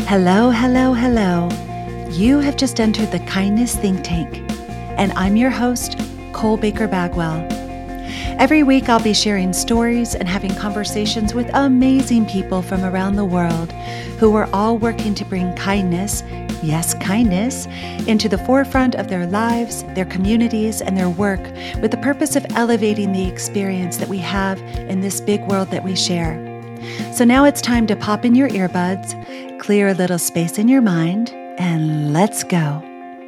Hello, hello, hello. You have just entered the Kindness Think Tank, and I'm your host, Cole Baker Bagwell. Every week, I'll be sharing stories and having conversations with amazing people from around the world who are all working to bring kindness, yes, kindness, into the forefront of their lives, their communities, and their work with the purpose of elevating the experience that we have in this big world that we share. So now it's time to pop in your earbuds, clear a little space in your mind, and let's go.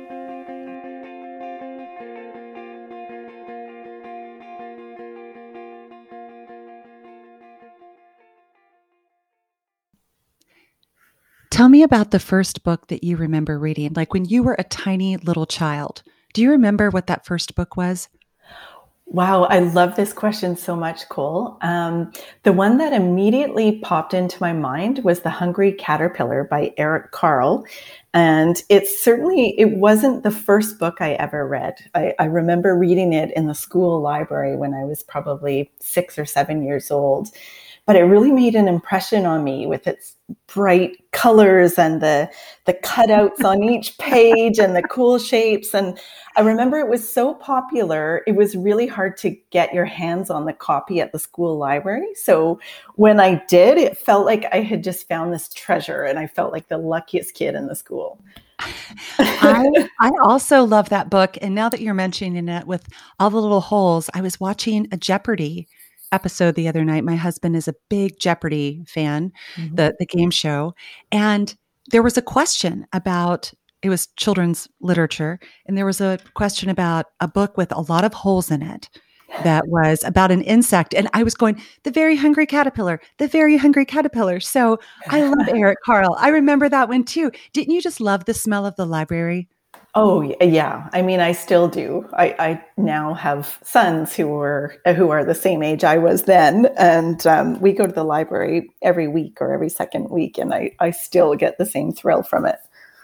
Tell me about the first book that you remember reading, like when you were a tiny little child. Do you remember what that first book was? Wow, I love this question so much, Cole. The one that immediately popped into my mind was The Hungry Caterpillar by Eric Carle. And it wasn't the first book I ever read. I remember reading it in the school library when I was probably 6 or 7 years old. But it really made an impression on me with its bright colors and the cutouts on each page and the cool shapes. And I remember it was so popular, it was really hard to get your hands on the copy at the school library. So when I did, it felt like I had just found this treasure and I felt like the luckiest kid in the school. I also love that book. And now that you're mentioning it with all the little holes, I was watching a Jeopardy episode the other night. My husband is a big Jeopardy fan, the game show. And there was a question about, it was children's literature. And there was a question about a book with a lot of holes in it that was about an insect. And I was going, the very hungry caterpillar, the very hungry caterpillar. So I love Eric Carle. I remember that one too. Didn't you just love the smell of the library? Oh yeah. I mean, I still do. I now have sons who are the same age I was then. And we go to the library every week or every second week. And I still get the same thrill from it.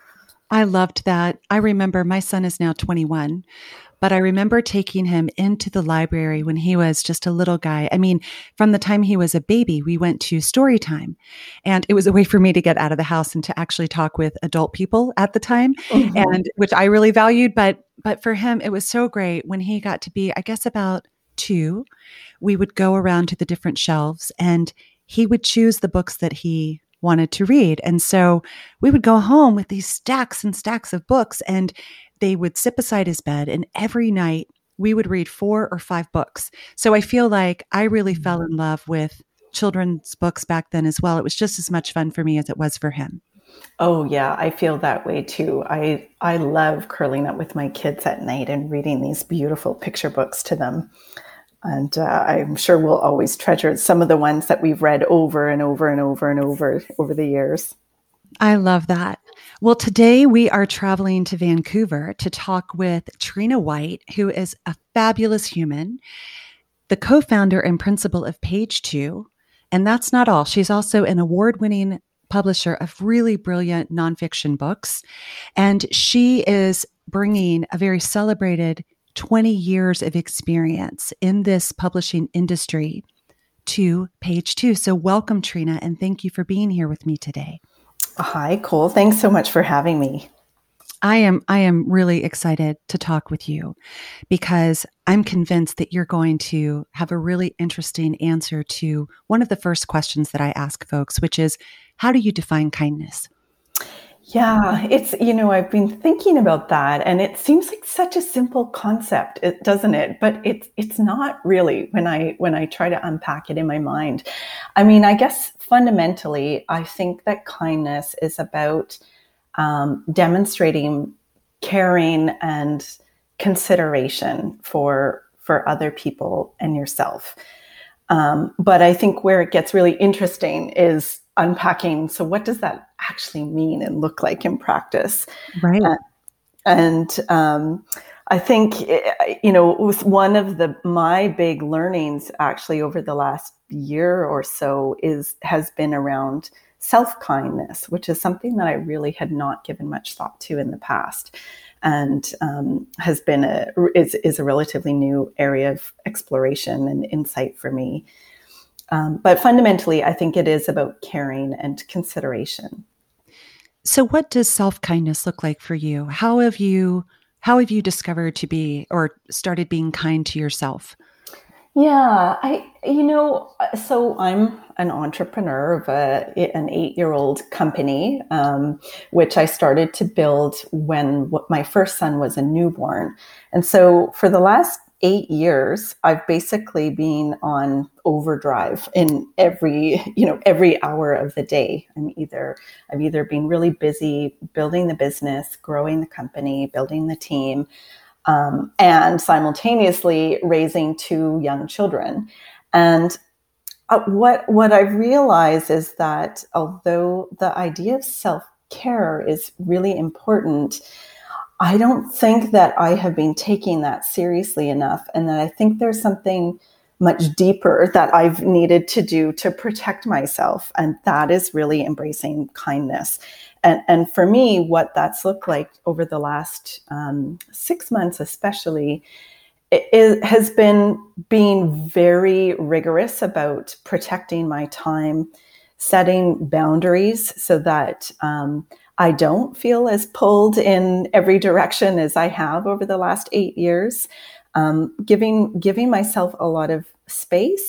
I loved that. I remember my son is now 21, but I remember taking him into the library when he was just a little guy. I mean, from the time he was a baby, we went to story time, and it was a way for me to get out of the house and to actually talk with adult people at the time, and which I really valued. But for him, it was so great when he got to be, I guess, about 2. We would go around to the different shelves, and he would choose the books that he wanted to read. And so we would go home with these stacks and stacks of books, and they would sit beside his bed. And every night we would read 4 or 5 books. So I feel like I really fell in love with children's books back then as well. It was just as much fun for me as it was for him. Oh yeah, I feel that way too. I love curling up with my kids at night and reading these beautiful picture books to them. And I'm sure we'll always treasure some of the ones that we've read over and over and over and over the years. I love that. Well, today we are traveling to Vancouver to talk with Trina White, who is a fabulous human, the co-founder and principal of Page Two. And that's not all. She's also an award-winning publisher of really brilliant nonfiction books. And she is bringing a very celebrated 20 years of experience in this publishing industry to Page Two. So welcome, Trina, and thank you for being here with me today. Hi, Cole. Thanks so much for having me. I am really excited to talk with you because I'm convinced that you're going to have a really interesting answer to one of the first questions that I ask folks, which is, how do you define kindness? Yeah, I've been thinking about that, and it seems like such a simple concept, doesn't it? But it's not really when I try to unpack it in my mind. I mean, I guess fundamentally, I think that kindness is about demonstrating caring and consideration for other people and yourself. But I think where it gets really interesting is unpacking. So what does that actually mean and look like in practice? Right. I think, with one of my big learnings actually over the last year or so has been around self-kindness, which is something that I really had not given much thought to in the past, and has been is a relatively new area of exploration and insight for me. But fundamentally, I think it is about caring and consideration. So what does self-kindness look like for you? How have you discovered to be or started being kind to yourself? Yeah, so I'm an entrepreneur of an 8-year-old company, which I started to build when my first son was a newborn. And so for the last 8 years, I've basically been on overdrive in every hour of the day. I've either been really busy building the business, growing the company, building the team, and simultaneously raising two young children. And what I've realized is that although the idea of self care is really important, I don't think that I have been taking that seriously enough. And that I think there's something much deeper that I've needed to do to protect myself. And that is really embracing kindness. And for me, what that's looked like over the last 6 months, especially, it has been being very rigorous about protecting my time, setting boundaries so that I don't feel as pulled in every direction as I have over the last 8 years. Giving myself a lot of space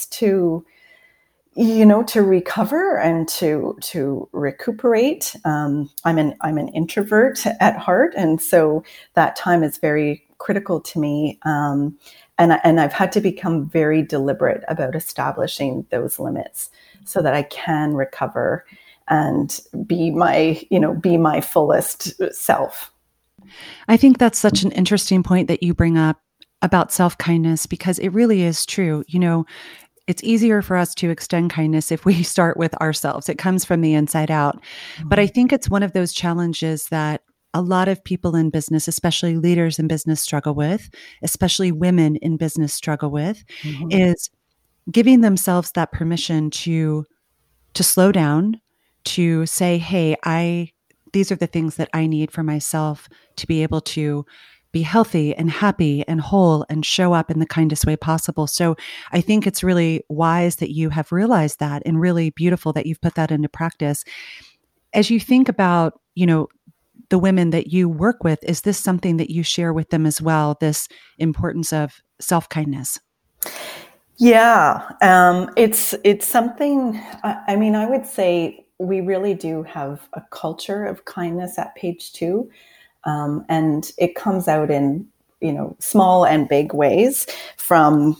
to recover and to recuperate. I'm an introvert at heart, and so that time is very critical to me. And I've had to become very deliberate about establishing those limits so that I can recover and be my fullest self. I think that's such an interesting point that you bring up about self-kindness because it really is true. It's easier for us to extend kindness if we start with ourselves. It comes from the inside out. But I think it's one of those challenges that a lot of people in business, especially leaders in business, struggle with, especially women in business struggle with, Mm-hmm. is giving themselves that permission to slow down, to say, hey, these are the things that I need for myself to be able to be healthy and happy and whole and show up in the kindest way possible. So I think it's really wise that you have realized that and really beautiful that you've put that into practice. As you think about, the women that you work with, is this something that you share with them as well, this importance of self-kindness? Yeah, it's something. I mean, I would say we really do have a culture of kindness at Page Two, and it comes out in small and big ways. From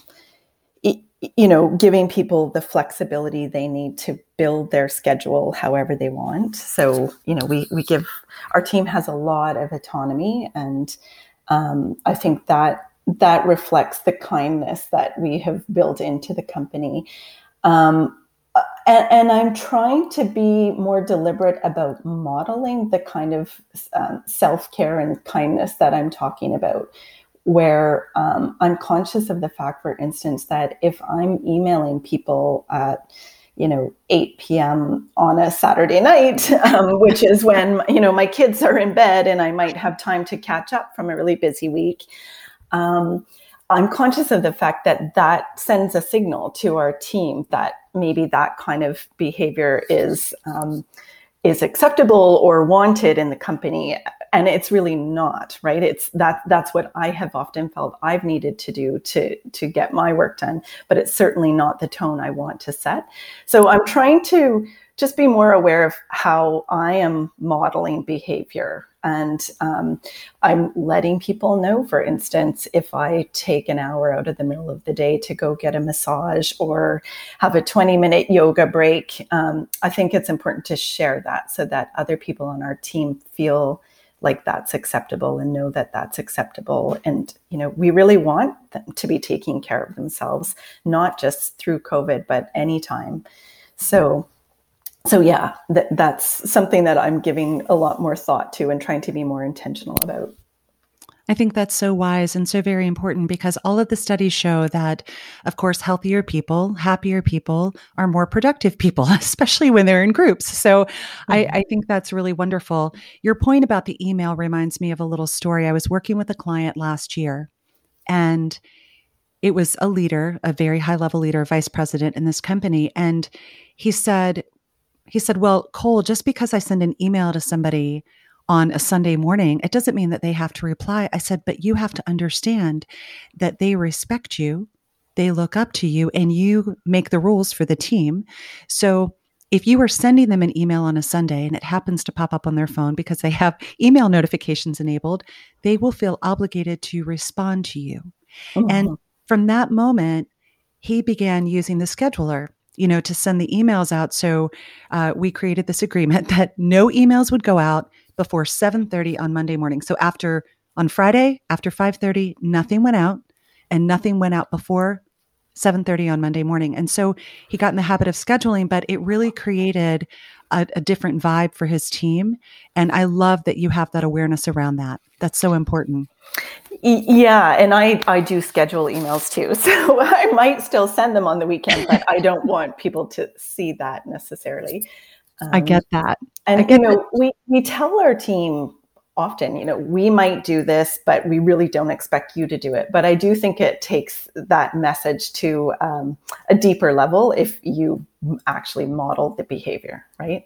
giving people the flexibility they need to build their schedule however they want. So we give our team has a lot of autonomy, and I think that reflects the kindness that we have built into the company. Um, and I'm trying to be more deliberate about modeling the kind of self-care and kindness that I'm talking about, where I'm conscious of the fact, for instance, that if I'm emailing people at 8 p.m. on a Saturday night, which is when my kids are in bed and I might have time to catch up from a really busy week. I'm conscious of the fact that that sends a signal to our team that maybe that kind of behavior is acceptable or wanted in the company, and it's really not, right? That's what I have often felt I've needed to do to get my work done, but it's certainly not the tone I want to set. So I'm trying to just be more aware of how I am modeling behavior. And I'm letting people know, for instance, if I take an hour out of the middle of the day to go get a massage or have a 20-minute yoga break, I think it's important to share that so that other people on our team feel like that's acceptable and know that that's acceptable. And, we really want them to be taking care of themselves, not just through COVID, but anytime. So yeah, that's something that I'm giving a lot more thought to and trying to be more intentional about. I think that's so wise and so very important because all of the studies show that, of course, healthier people, happier people are more productive people, especially when they're in groups. So I think that's really wonderful. Your point about the email reminds me of a little story. I was working with a client last year, and it was a leader, a very high level leader, vice president in this company. And he said, He said, well, Cole, just because I send an email to somebody on a Sunday morning, it doesn't mean that they have to reply. I said, but you have to understand that they respect you, they look up to you, and you make the rules for the team. So if you are sending them an email on a Sunday and it happens to pop up on their phone because they have email notifications enabled, they will feel obligated to respond to you. And Mhm. from that moment, he began using the scheduler, to send the emails out. So we created this agreement that no emails would go out before 7:30 on Monday morning. So on Friday, after 5:30, nothing went out, and nothing went out before 7:30 on Monday morning. And so he got in the habit of scheduling, but it really created a different vibe for his team. And I love that you have that awareness around that. That's so important. Yeah, and I do schedule emails too. So I might still send them on the weekend, but I don't want people to see that necessarily. I get that. And, we tell our team often, we might do this, but we really don't expect you to do it. But I do think it takes that message to a deeper level if you actually model the behavior, right?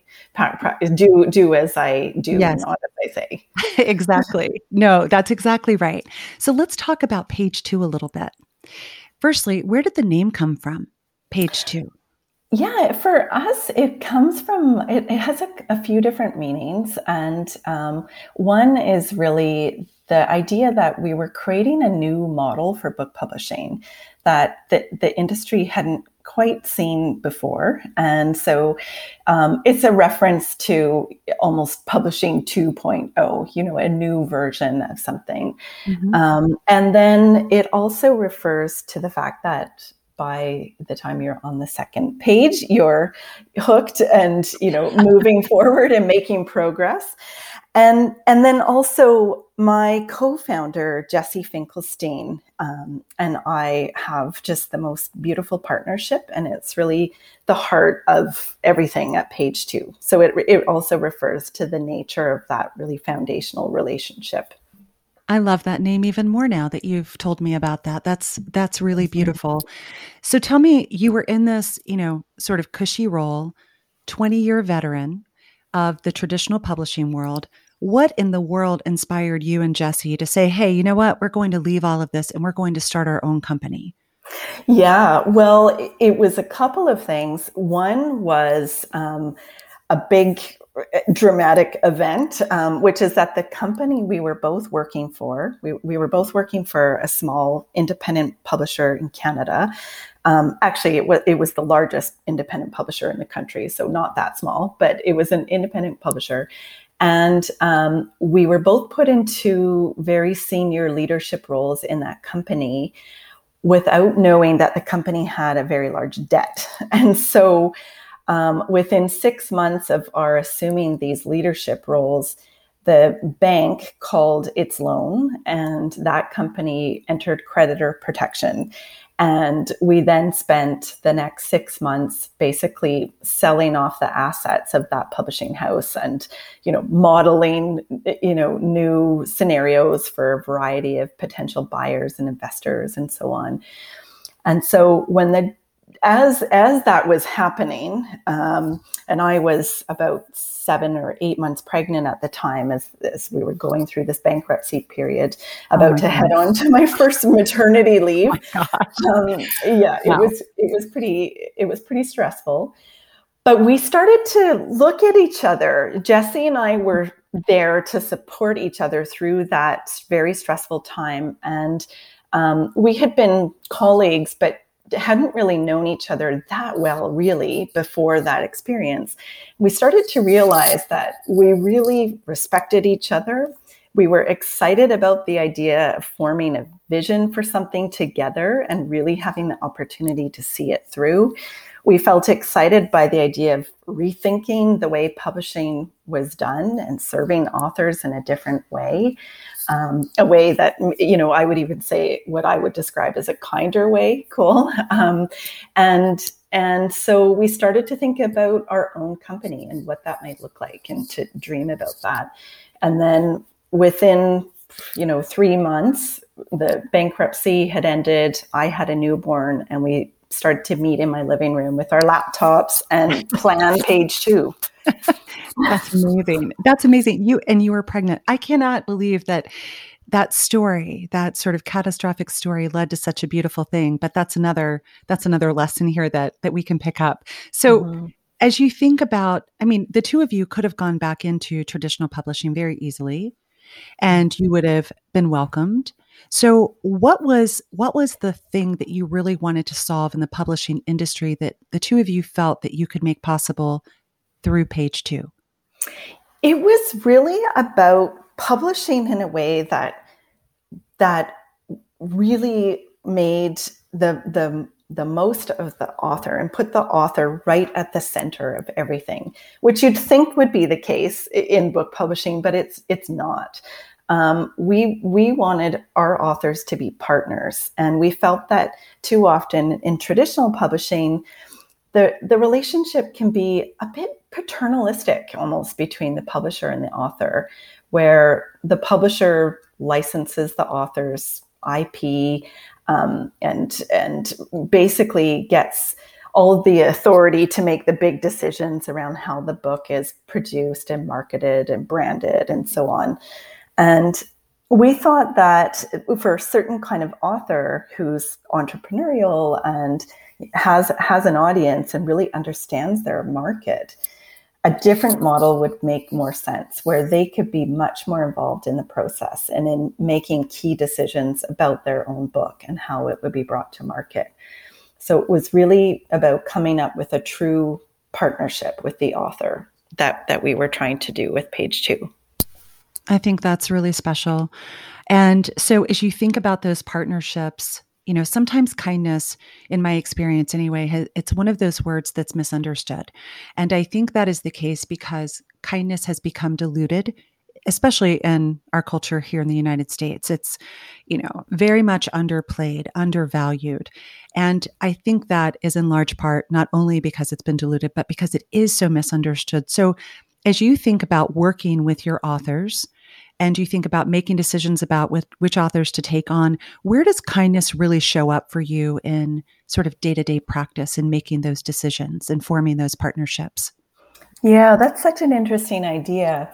Do as I do, Yes. not as I say. Exactly. No, that's exactly right. So let's talk about Page Two a little bit. Firstly, where did the name come from? Page Two. Yeah, for us, it comes from, it has a few different meanings. And one is really the idea that we were creating a new model for book publishing that the industry hadn't quite seen before. And so it's a reference to almost publishing 2.0, a new version of something. Mm-hmm. And then it also refers to the fact that by the time you're on the second page, you're hooked and, moving forward and making progress. And then also my co-founder, Jesse Finkelstein, and I have just the most beautiful partnership, and it's really the heart of everything at Page Two. So it also refers to the nature of that really foundational relationship. I love that name even more now that you've told me about that. That's really beautiful. So tell me, you were in this, sort of cushy role, 20-year veteran of the traditional publishing world. What in the world inspired you and Jesse to say, hey, you know what? We're going to leave all of this and we're going to start our own company? Yeah, well, it was a couple of things. One was a big dramatic event, which is that the company we were both working for, we were both working for a small independent publisher in Canada. Actually, it was the largest independent publisher in the country, so not that small, but it was an independent publisher. And we were both put into very senior leadership roles in that company without knowing that the company had a very large debt. And so within 6 months of our assuming these leadership roles, the bank called its loan and that company entered creditor protection. And we then spent the next 6 months basically selling off the assets of that publishing house and, modeling, new scenarios for a variety of potential buyers and investors and so on. And so as that was happening, and I was about 7 or 8 months pregnant at the time as we were going through this bankruptcy period, about to head on to my first maternity leave. Wow. It was pretty stressful. But we started to look at each other. Jesse and I were there to support each other through that very stressful time. And we had been colleagues, but hadn't really known each other that well, really, before that experience. We started to realize that we really respected each other. We were excited about the idea of forming a vision for something together and really having the opportunity to see it through. We felt excited by the idea of rethinking the way publishing was done and serving authors in a different way. A way that, I would even say what I would describe as a kinder way, Cole. And so we started to think about our own company and what that might look like and to dream about that. And then within, 3 months, the bankruptcy had ended. I had a newborn and we started to meet in my living room with our laptops and plan page 2. That's amazing. That's amazing. You were pregnant. I cannot believe that story, that sort of catastrophic story, led to such a beautiful thing. But that's another lesson here that we can pick up. So Mm-hmm. as you think about, I mean, the two of you could have gone back into traditional publishing very easily, and you would have been welcomed. So what was the thing that you really wanted to solve in the publishing industry that the two of you felt that you could make possible through Page Two? It was really about publishing in a way that really made the most of the author and put the author right at the center of everything, which you'd think would be the case in book publishing, but it's not. We wanted our authors to be partners, and we felt that too often in traditional publishing, the relationship can be a bit paternalistic almost between the publisher and the author, where the publisher licenses the author's IP, and basically gets all of the authority to make the big decisions around how the book is produced and marketed and branded and so on. And we thought that for a certain kind of author who's entrepreneurial and has an audience and really understands their market, a different model would make more sense, where they could be much more involved in the process and in making key decisions about their own book and how it would be brought to market. So it was really about coming up with a true partnership with the author that we were trying to do with Page Two. I think that's really special. And so as you think about those partnerships, sometimes kindness, in my experience anyway, it's one of those words that's misunderstood. And I think that is the case because kindness has become diluted, especially in our culture here in the United States. It's, very much underplayed, undervalued. And I think that is in large part not only because it's been diluted, but because it is so misunderstood. So as you think about working with your authors, and you think about making decisions about which authors to take on, where does kindness really show up for you in sort of day-to-day practice in making those decisions and forming those partnerships? Yeah, that's such an interesting idea.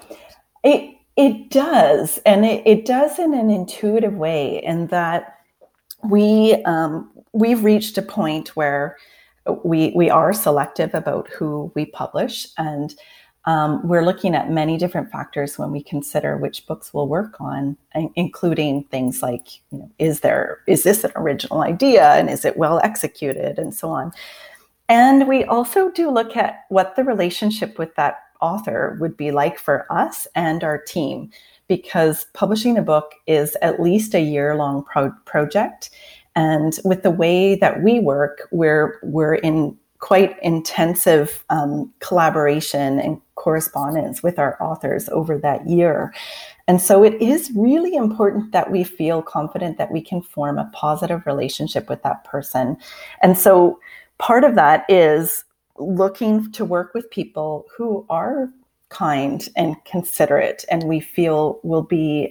It does, and it does in an intuitive way, in that we've reached a point where we are selective about who we publish, and we're looking at many different factors when we consider which books we'll work on, including things like, is this an original idea, and is it well executed, and so on. And we also do look at what the relationship with that author would be like for us and our team, because publishing a book is at least a year-long project. And with the way that we work, we're in quite intensive collaboration and correspondence with our authors over that year. And so it is really important that we feel confident that we can form a positive relationship with that person. And so part of that is looking to work with people who are kind and considerate, and we feel will be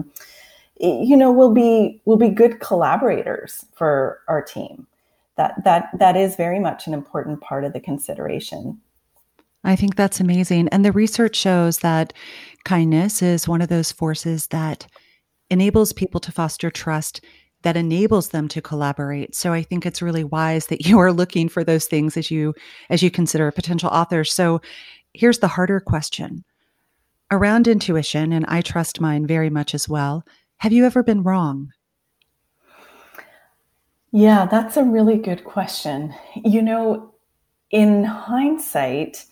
good collaborators for our team. That is very much an important part of the consideration. I think that's amazing. And the research shows that kindness is one of those forces that enables people to foster trust, that enables them to collaborate. So I think it's really wise that you are looking for those things as you consider a potential author. So here's the harder question. Around intuition, and I trust mine very much as well, have you ever been wrong? Yeah, that's a really good question. In hindsight,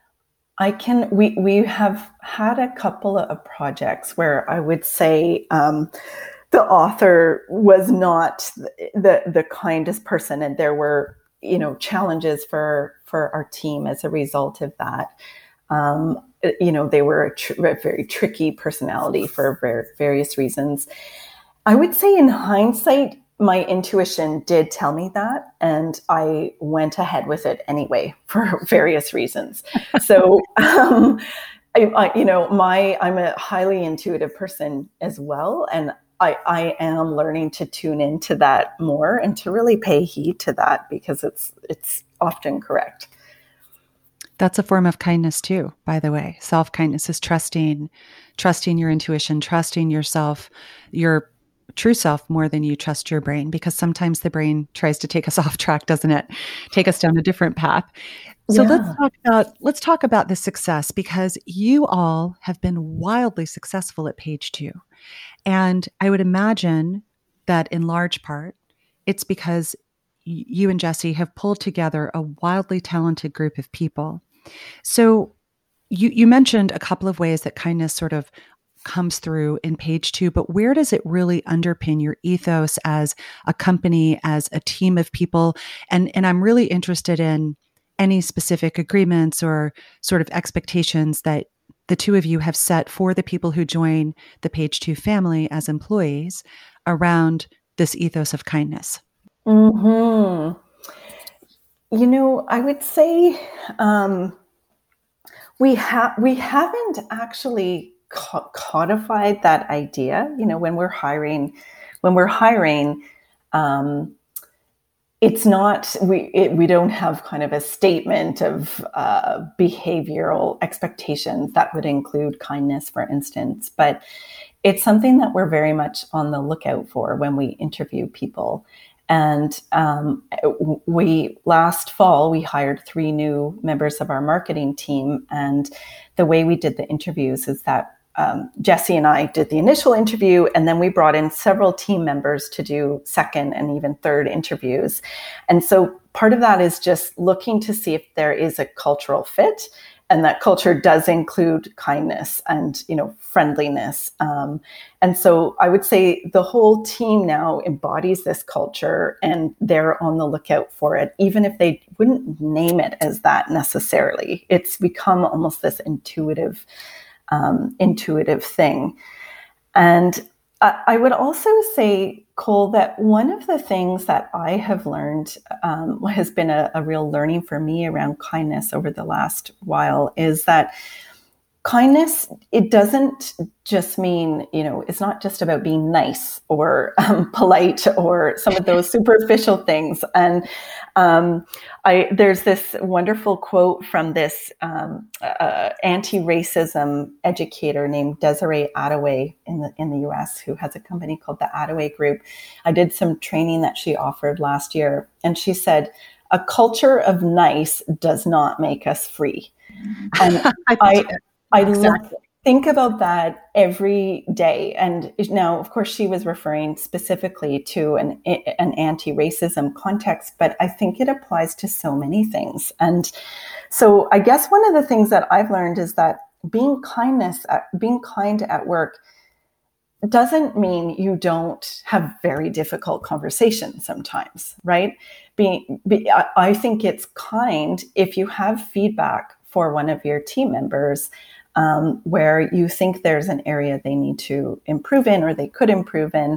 we have had a couple of projects where I would say the author was not the kindest person, and there were challenges for our team as a result of that. They were a very tricky personality for various reasons. I would say in hindsight, my intuition did tell me that, and I went ahead with it anyway for various reasons. So, I'm a highly intuitive person as well, and I am learning to tune into that more and to really pay heed to that, because it's often correct. That's a form of kindness too, by the way. Self-kindness is trusting your intuition, trusting yourself, your true self more than you trust your brain, because sometimes the brain tries to take us off track, doesn't it? Take us down a different path. So Yeah. let's talk about the success, because you all have been wildly successful at Page Two. And I would imagine that in large part, it's because you and Jesse have pulled together a wildly talented group of people. So you mentioned a couple of ways that kindness sort of comes through in Page Two, but where does it really underpin your ethos as a company, as a team of people? And I'm really interested in any specific agreements or sort of expectations that the two of you have set for the people who join the Page Two family as employees around this ethos of kindness. Hmm. I would say we haven't actually codified that idea. When we're hiring, um, it's not we don't have kind of a statement of behavioral expectations that would include kindness, for instance, but it's something that we're very much on the lookout for when we interview people. And we last fall, we hired 3 new members of our marketing team. And the way we did the interviews is that Jesse and I did the initial interview, and then we brought in several team members to do second and even third interviews. And so part of that is just looking to see if there is a cultural fit, and that culture does include kindness and, friendliness. And so I would say the whole team now embodies this culture, and they're on the lookout for it, even if they wouldn't name it as that necessarily. It's become almost this intuitive thing. And I would also say, Cole, that one of the things that I have learned has been a real learning for me around kindness over the last while is that kindness, it doesn't just mean, it's not just about being nice or polite or some of those superficial things. And there's this wonderful quote from this anti-racism educator named Desiree Adaway in the US, who has a company called the Adaway Group. I did some training that she offered last year, and she said, "A culture of nice does not make us free." And Exactly. think about that every day. And now, of course, she was referring specifically to an anti-racism context, but I think it applies to so many things. And so I guess one of the things that I've learned is that being kind at work doesn't mean you don't have very difficult conversations sometimes, right? I think it's kind if you have feedback for one of your team members where you think there's an area they need to improve in or they could improve in.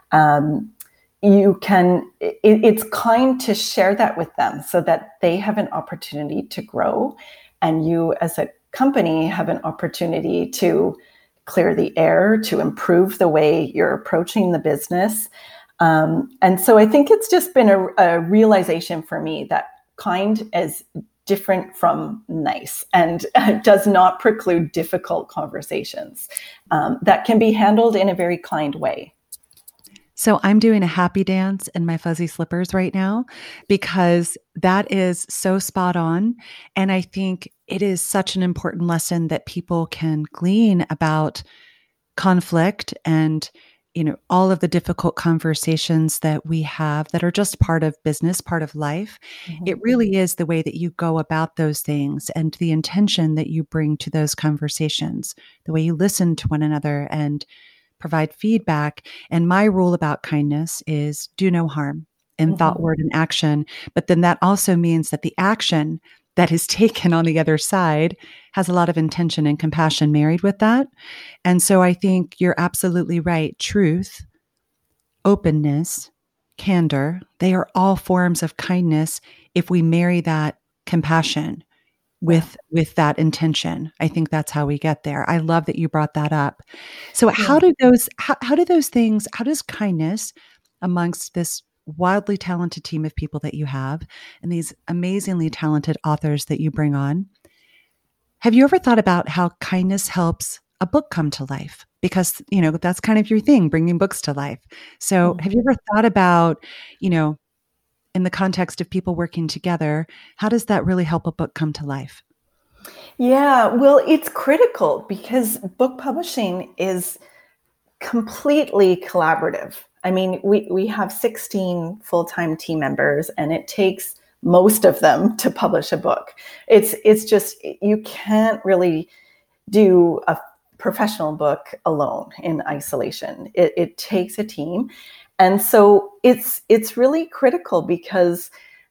It's kind to share that with them so that they have an opportunity to grow, and you as a company have an opportunity to clear the air, to improve the way you're approaching the business. And so I think it's just been a realization for me that kind is different from nice, and does not preclude difficult conversations that can be handled in a very kind way. So I'm doing a happy dance in my fuzzy slippers right now, because that is so spot on. And I think it is such an important lesson that people can glean about conflict and, all of the difficult conversations that we have that are just part of business, part of life. Mm-hmm. It really is the way that you go about those things and the intention that you bring to those conversations, the way you listen to one another and provide feedback. And my rule about kindness is do no harm in thought, word, and action. But then that also means that the action that is taken on the other side has a lot of intention and compassion married with that. And so I think you're absolutely right. Truth, openness, candor, they are all forms of kindness if we marry that compassion Yeah. with that intention. I think that's how we get there. I love that you brought that up. So Yeah. how do those things, how does kindness amongst this wildly talented team of people that you have and these amazingly talented authors that you bring on, have you ever thought about how kindness helps a book come to life? Because, that's kind of your thing, bringing books to life. So have you ever thought about, you know, in the context of people working together, how does that really help a book come to life? Yeah, well, it's critical because book publishing is completely collaborative. I mean, we have 16 full-time team members, and it takes most of them to publish a book. It's just, you can't really do a professional book alone in isolation. It takes a team. And so it's really critical because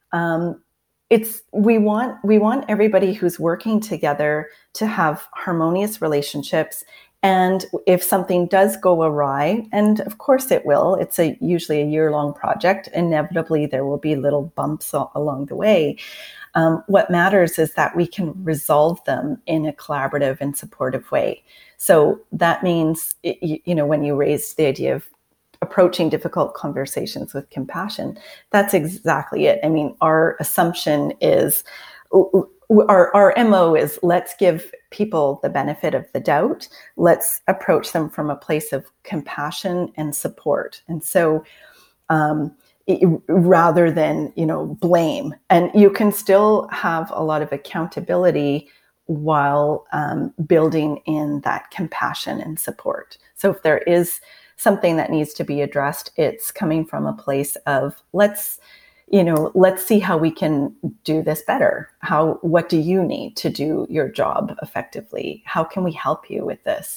we want everybody who's working together to have harmonious relationships. And if something does go awry, and of course it will, it's usually a year-long project, inevitably there will be little bumps along the way. What matters is that we can resolve them in a collaborative and supportive way. So that means, when you raised the idea of approaching difficult conversations with compassion, that's exactly it. I mean, our assumption is, our MO is, let's give people the benefit of the doubt. Let's approach them from a place of compassion and support. And so, rather than, blame, and you can still have a lot of accountability while building in that compassion and support. So if there is something that needs to be addressed, it's coming from a place of, let's see how we can do this better. What do you need to do your job effectively? How can we help you with this?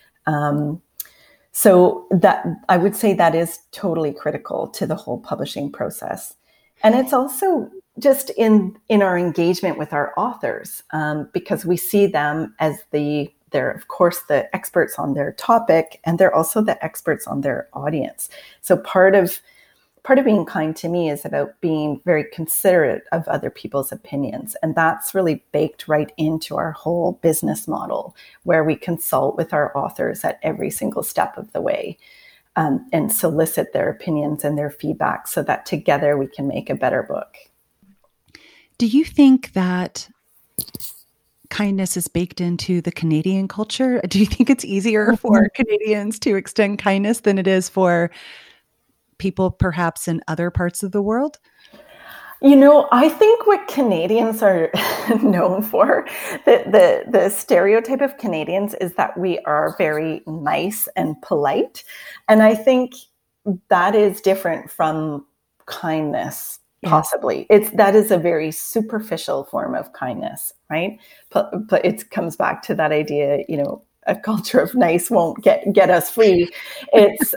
So that, I would say, that is totally critical to the whole publishing process. And it's also just in our engagement with our authors, because we see them as they're of course the experts on their topic, and they're also the experts on their audience. So part of being kind to me is about being very considerate of other people's opinions. And that's really baked right into our whole business model, where we consult with our authors at every single step of the way, and solicit their opinions and their feedback so that together we can make a better book. Do you think that kindness is baked into the Canadian culture? Do you think it's easier for Canadians to extend kindness than it is for people perhaps in other parts of the world? I think what Canadians are known for, the stereotype of Canadians, is that we are very nice and polite. And I think that is different from kindness. Possibly. That is a very superficial form of kindness, right? But it comes back to that idea, a culture of nice won't get us free. It's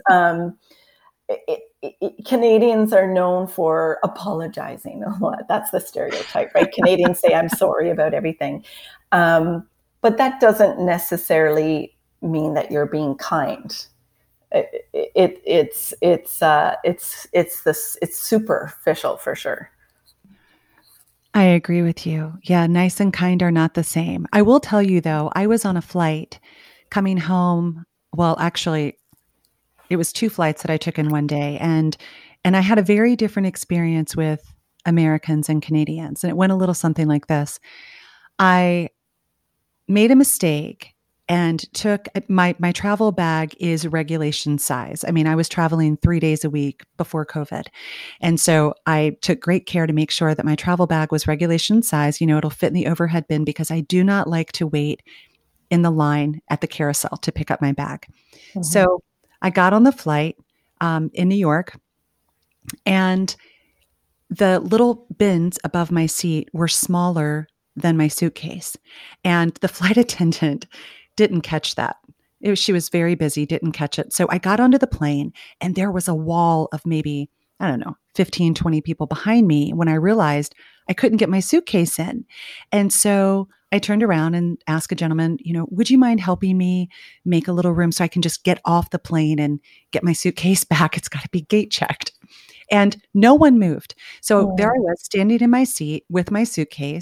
Canadians are known for apologizing a lot. That's the stereotype, right? Canadians say, I'm sorry about everything. But that doesn't necessarily mean that you're being kind. It's superficial for sure. I agree with you. Yeah, nice and kind are not the same. I will tell you though, I was on a flight coming home. Well, actually, it was 2 flights that I took in one day, and I had a very different experience with Americans and Canadians. And it went a little something like this. I made a mistake and took my travel bag is regulation size. I mean, I was traveling 3 days a week before COVID. And so I took great care to make sure that my travel bag was regulation size. It'll fit in the overhead bin, because I do not like to wait in the line at the carousel to pick up my bag. Mm-hmm. So I got on the flight in New York, and the little bins above my seat were smaller than my suitcase. And the flight attendant didn't catch that. She was very busy, didn't catch it. So I got onto the plane, and there was a wall of maybe, 15, 20 people behind me when I realized I couldn't get my suitcase in. And so I turned around and asked a gentleman, would you mind helping me make a little room so I can just get off the plane and get my suitcase back? It's got to be gate checked. And no one moved. So there I was, standing in my seat with my suitcase.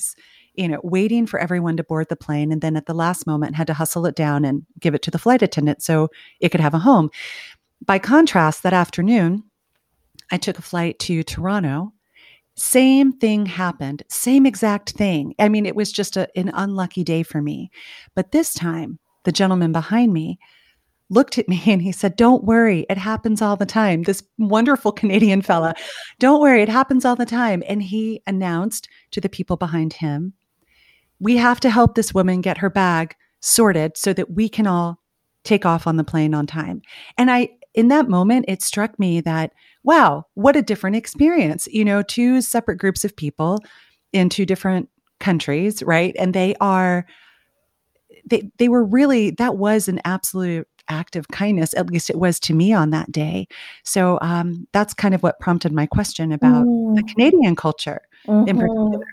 waiting for everyone to board the plane. And then at the last moment had to hustle it down and give it to the flight attendant so it could have a home. By contrast, that afternoon, I took a flight to Toronto. Same thing happened, same exact thing. I mean, it was just an unlucky day for me. But this time, the gentleman behind me looked at me and he said, "Don't worry, it happens all the time." This wonderful Canadian fella, "Don't worry, it happens all the time." And he announced to the people behind him, "We have to help this woman get her bag sorted so that we can all take off on the plane on time." And in that moment, it struck me that, wow, what a different experience, two separate groups of people in two different countries, right? And they were really, that was an absolute act of kindness. At least it was to me on that day. So that's kind of what prompted my question about the Canadian culture in particular.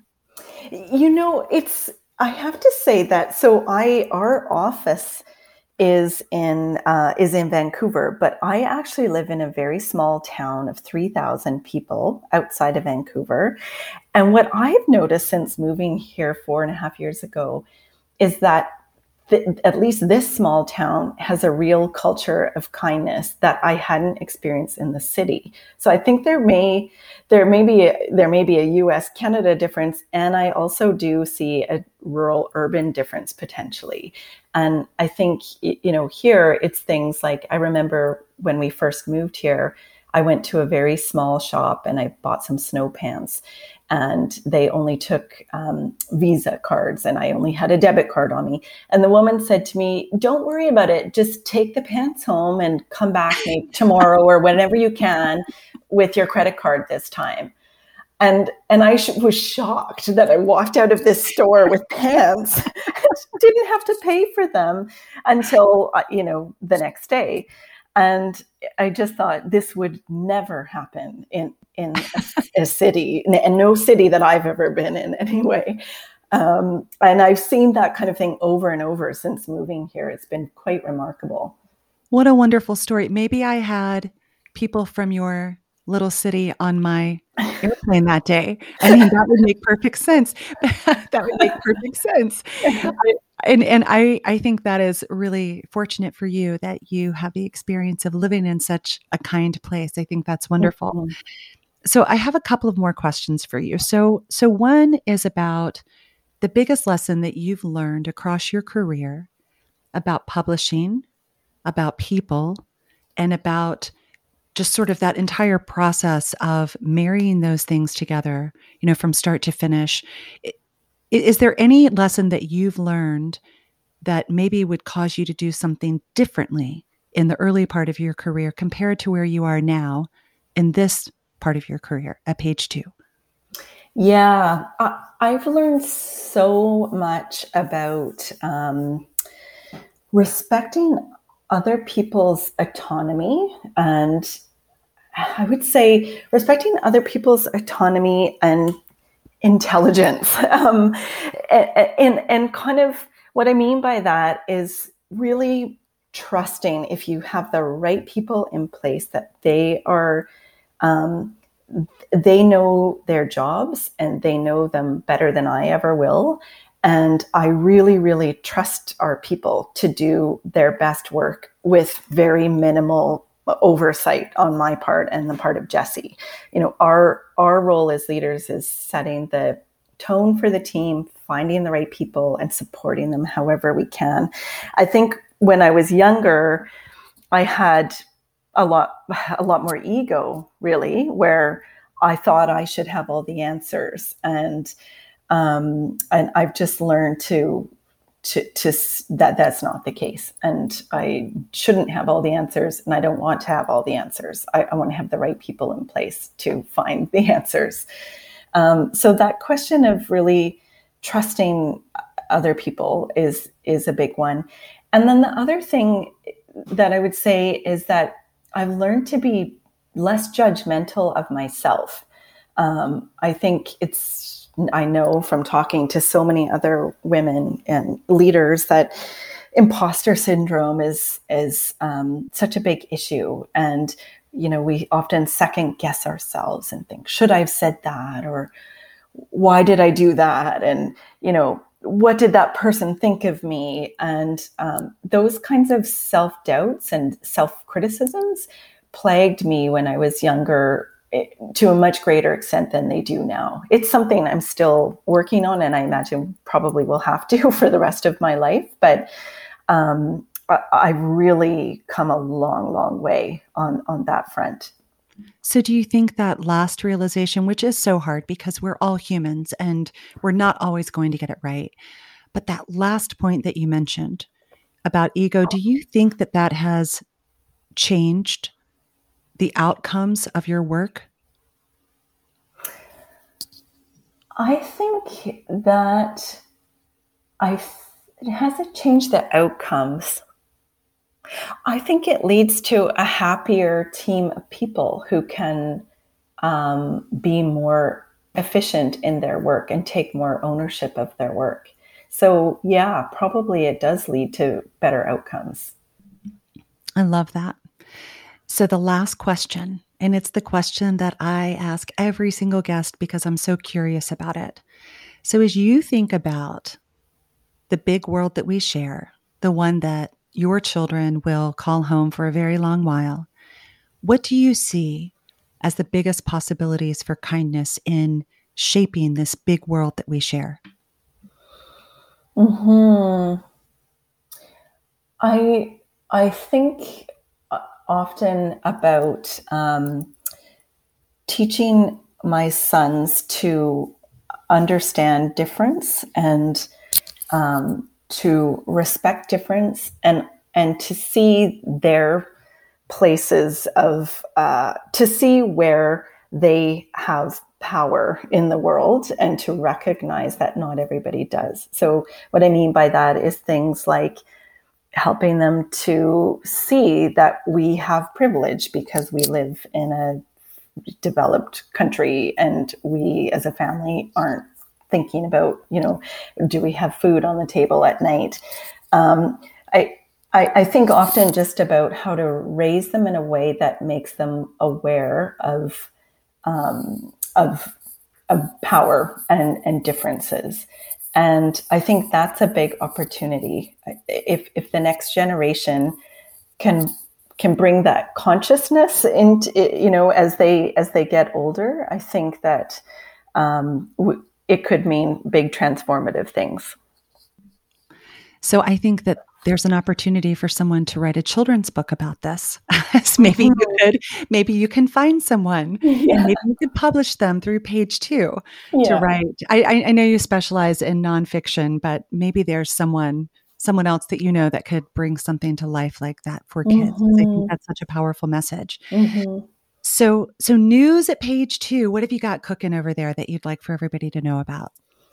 I have to say that, so our office is in Vancouver, but I actually live in a very small town of 3,000 people outside of Vancouver. And what I've noticed since moving here 4.5 years ago is that at least this small town has a real culture of kindness that I hadn't experienced in the city. So I think there may be a US Canada difference, and I also do see a rural urban difference potentially. And I think here it's things like, I remember when we first moved here, I went to a very small shop and I bought some snow pants. And they only took Visa cards, and I only had a debit card on me. And the woman said to me, "Don't worry about it. Just take the pants home and come back maybe tomorrow or whenever you can with your credit card this time." And I was shocked that I walked out of this store with pants, didn't have to pay for them until the next day. And I just thought this would never happen in a city, and no city that I've ever been in anyway. And I've seen that kind of thing over and over since moving here. It's been quite remarkable. What a wonderful story. Maybe I had people from your little city on my airplane that day. I mean, that would make perfect sense. That would make perfect sense. And I think that is really fortunate for you that you have the experience of living in such a kind place. I think that's wonderful. Mm-hmm. So I have a couple of more questions for you. So one is about the biggest lesson that you've learned across your career about publishing, about people, and about just sort of that entire process of marrying those things together, from start to finish. Is there any lesson that you've learned that maybe would cause you to do something differently in the early part of your career compared to where you are now in this part of your career at Page Two? Yeah, I've learned so much about respecting other people's autonomy, and I would say respecting other people's autonomy and intelligence. And kind of what I mean by that is really trusting, if you have the right people in place, that they are, they know their jobs and they know them better than I ever will. And I really, really trust our people to do their best work with very minimal oversight on my part and the part of Jessie. Our role as leaders is setting the tone for the team, finding the right people and supporting them however we can. I think when I was younger, I had a lot more ego, really, where I thought I should have all the answers. And I've just learned to that's not the case. And I shouldn't have all the answers, and I don't want to have all the answers. I want to have the right people in place to find the answers. So that question of really trusting other people is a big one. And then the other thing that I would say is that I've learned to be less judgmental of myself. I think I know from talking to so many other women and leaders that imposter syndrome is such a big issue. And, we often second guess ourselves and think, should I have said that? Or why did I do that? And, what did that person think of me? And those kinds of self-doubts and self-criticisms plagued me when I was younger, to a much greater extent than they do now. It's something I'm still working on, and I imagine probably will have to for the rest of my life. But I've really come a long, long way on that front. So do you think that last realization, which is so hard because we're all humans and we're not always going to get it right, but that last point that you mentioned about ego, do you think that that has changed the outcomes of your work? I think that it hasn't changed the outcomes. I think it leads to a happier team of people who can be more efficient in their work and take more ownership of their work. So, yeah, probably it does lead to better outcomes. I love that. So the last question, and it's the question that I ask every single guest because I'm so curious about it. So as you think about the big world that we share, the one that your children will call home for a very long while, what do you see as the biggest possibilities for kindness in shaping this big world that we share? Mm-hmm. I think often about teaching my sons to understand difference and to respect difference and to see their places of to see where they have power in the world and to recognize that not everybody does. So what I mean by that is things like helping them to see that we have privilege because we live in a developed country and we as a family aren't thinking about, do we have food on the table at night? I think often just about how to raise them in a way that makes them aware of power and differences. And I think that's a big opportunity. If the next generation can bring that consciousness into, as they get older, I think that it could mean big transformative things. So I think that there's an opportunity for someone to write a children's book about this. So maybe you can find someone, and maybe you could publish them through Page Two to write. I know you specialize in nonfiction, but maybe there's someone else that that could bring something to life like that for kids. I think that's such a powerful message. So news at Page Two. What have you got cooking over there that you'd like for everybody to know about?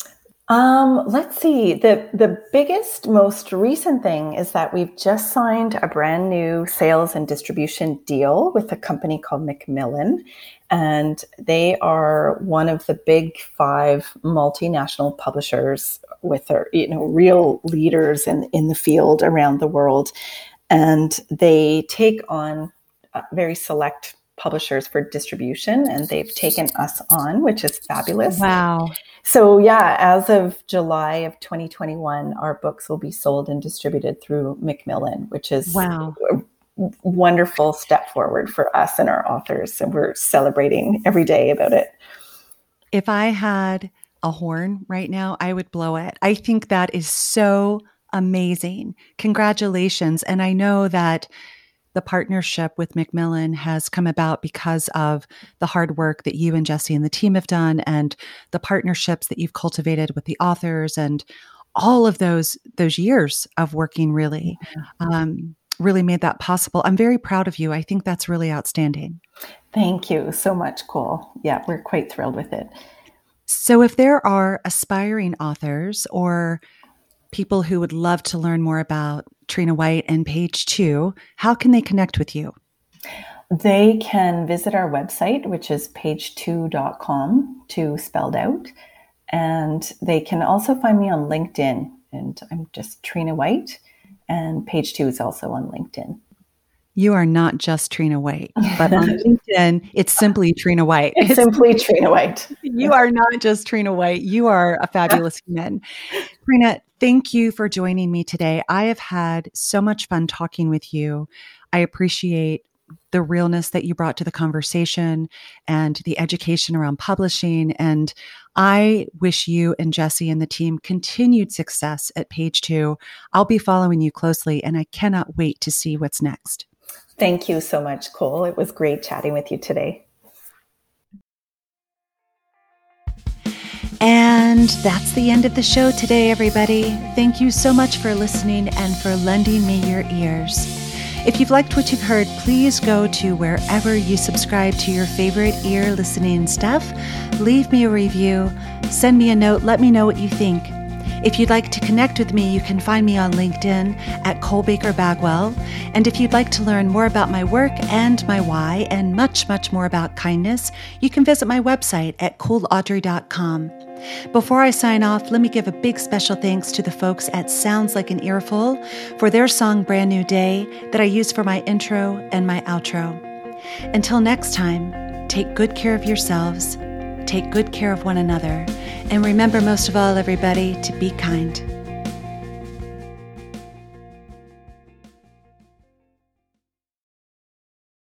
Let's see. The biggest, most recent thing is that we've just signed a brand new sales and distribution deal with a company called Macmillan, and they are one of the big 5 multinational publishers with their, real leaders in the field around the world, and they take on very select publishers for distribution, and they've taken us on, which is fabulous. Wow. So yeah, as of July of 2021, our books will be sold and distributed through Macmillan, which is a wonderful step forward for us and our authors. And we're celebrating every day about it. If I had a horn right now, I would blow it. I think that is so amazing. Congratulations. And I know that the partnership with Macmillan has come about because of the hard work that you and Jesse and the team have done, and the partnerships that you've cultivated with the authors, and all of those years of working really made that possible. I'm very proud of you. I think that's really outstanding. Thank you so much, Cole. Yeah, we're quite thrilled with it. So if there are aspiring authors or people who would love to learn more about Trina White and Page Two, how can they connect with you? They can visit our website, which is page2.com, 2 spelled out. And they can also find me on LinkedIn. And I'm just Trina White. And Page Two is also on LinkedIn. You are not just Trina White, but on LinkedIn, it's simply Trina White. It's simply Trina White. You are not just Trina White. You are a fabulous human. Trina, thank you for joining me today. I have had so much fun talking with you. I appreciate the realness that you brought to the conversation and the education around publishing. And I wish you and Jesse and the team continued success at Page Two. I'll be following you closely, and I cannot wait to see what's next. Thank you so much, Cole. It was great chatting with you today. And that's the end of the show today, everybody. Thank you so much for listening and for lending me your ears. If you've liked what you've heard, please go to wherever you subscribe to your favorite ear listening stuff. Leave me a review, send me a note, let me know what you think. If you'd like to connect with me, you can find me on LinkedIn at Cole Baker Bagwell. And if you'd like to learn more about my work and my why and much, much more about kindness, you can visit my website at ColeAudrey.com. Before I sign off, let me give a big special thanks to the folks at Sounds Like an Earful for their song Brand New Day that I use for my intro and my outro. Until next time, take good care of yourselves, take good care of one another, and remember most of all, everybody, to be kind.